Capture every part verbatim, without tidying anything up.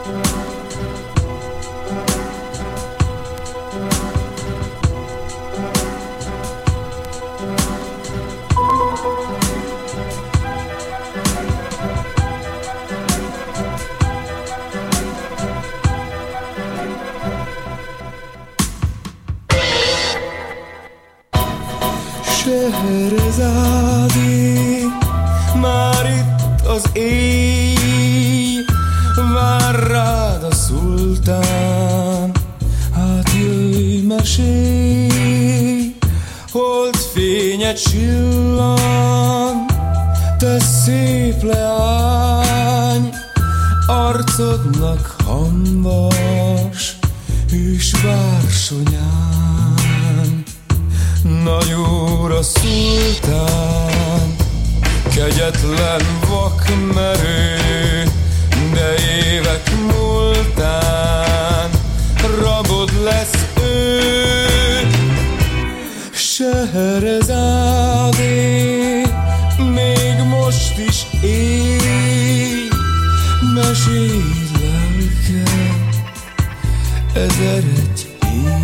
Scheherezádi, már itt az éj, vár rád a szultán, hát jöjj, mesélj. Holdfénye csillan, te szép leány, arcodnak hamvas, hűs bársonyán. Nagy úr a szultán, kegyetlen vakmerő, de évek múltán rabod lesz ő. Scheherezádi, még most is éj, meséd lelke, ezer egy éj.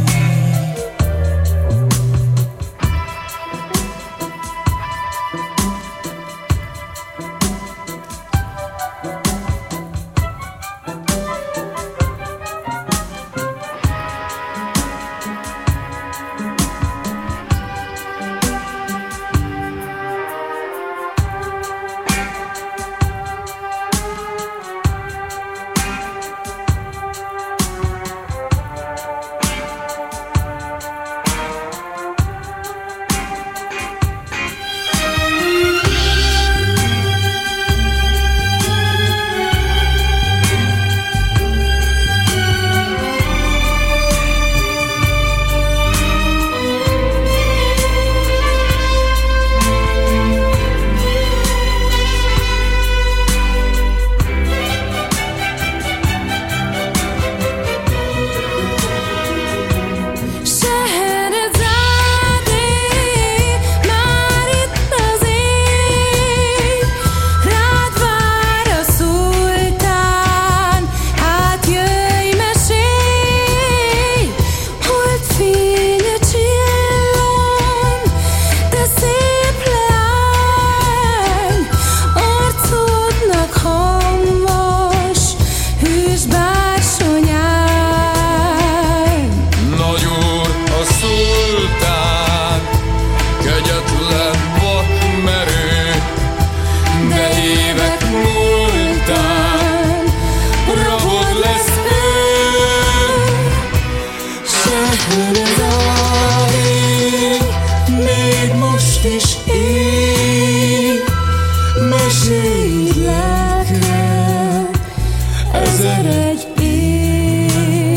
Még most is éj, mesélj lelke, ezer egy éj.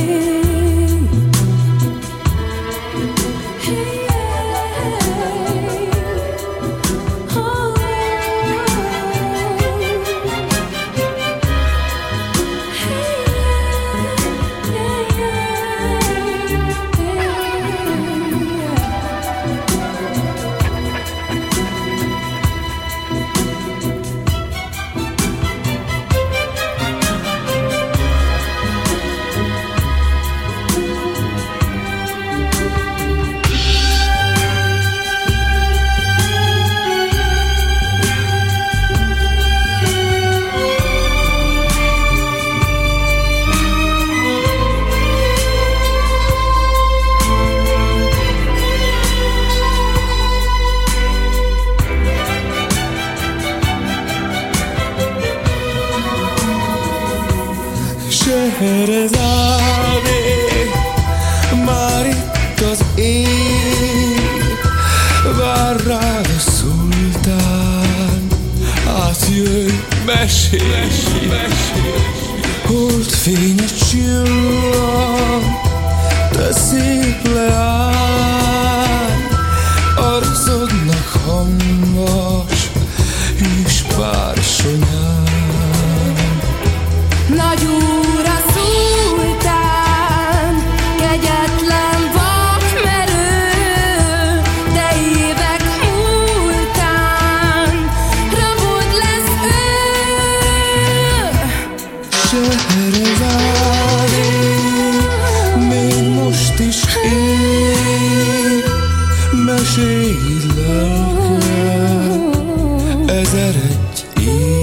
Scheherezádi, már itt az éj, vár rád a szultán, hát jöjj, mesélj, holdfénye csillan, te szép leány, arcodnak hamvas, hűs bársonyán. Nagy úr a szultán, kegyetlen vakmerő, de évek múltán rabod lesz ő. Dicsérj lelkem, ezer egy év.